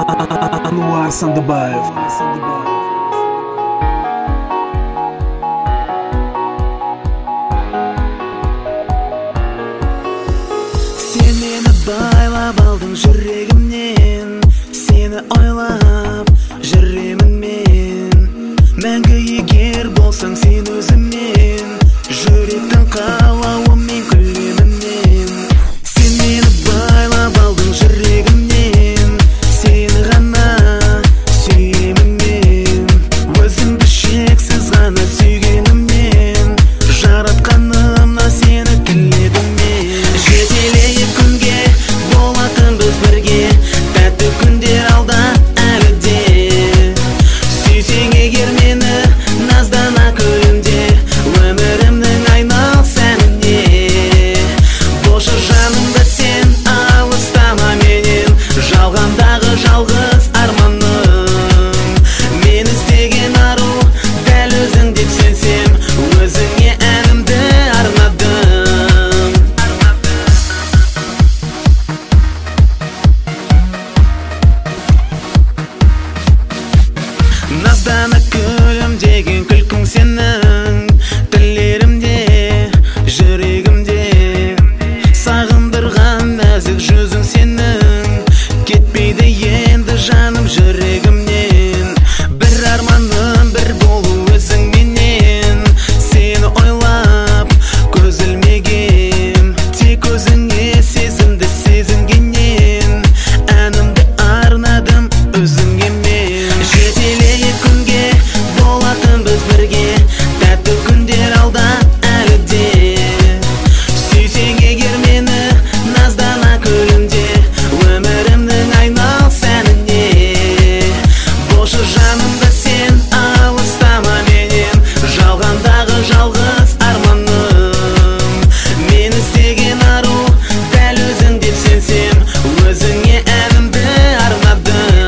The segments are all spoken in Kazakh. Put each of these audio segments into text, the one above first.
Ануар Сандыбаев. Сен мені байлап алдың жүрегімнен, сені ойлап жүремін мен. Мәңгі егер болсаң сен өзімнен, жүректің қалауымен күлемін мен. Сен мені байлап алдың жүрегімнен, сені ғана сүйемін мен. Өзіңді шексіз ғана сүйгеніммен, жаратқанымна сені тіледім мен. Жетелейік күнге болатын біз бірге, тәтті күндер алда әлі де. Сүйсең егер мені наздана күлімде, өмірімнің айнал сәніне. Болшы жанымда сен алыстама менен, жалғандағы жалғыз арманым. Мен іздеген ару дәл өзің деп сенсем, өзіңе әнімді арнадым. Наздана күлімдеген күлкің сенің, тілерімде, жүрегімде. Сағындырған нәзік жүзің сенің, кетпейді енді жаным жүрегімнен. Бір арманым бір болу өзіңменен, сені ойлап көз ілмегем. Тек өзіңе сезімді сезінгеннен, әнімді арнадым өзіңе мен. Жетелейік күнге болатын біз бірге, тәтті күндер алда әлі де. Сүйсең егер мені наздана күлімде, өмірімнің айнал сәніне. Болшы жанымда сен алыстама менен, жалғандағы жалғыз арманым. Мен іздеген ару дәл өзің деп сенсем, өзіңе әнімді арнадым.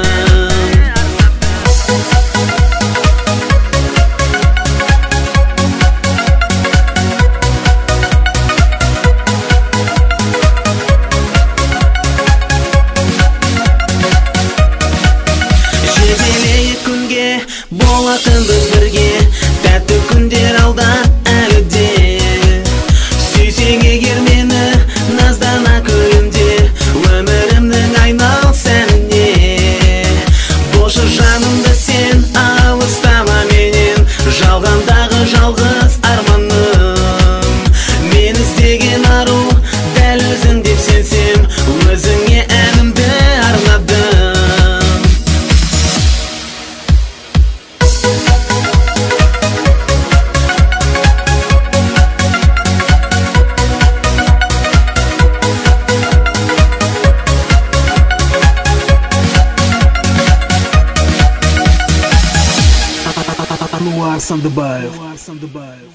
Жетелейік күнге болатын біз бірге, тәтті күндер алда әлі де. Сүйсең егер мені наздана күлімде, өмірімнің айнал сәніне. Болшы жанымда сен алыстама менен, жалғандағы жалғыз арманым. Мен іздеген ару дәл өзің деп сенсем, өзіңе әнімді арнадым. Ануар Сандыбаев.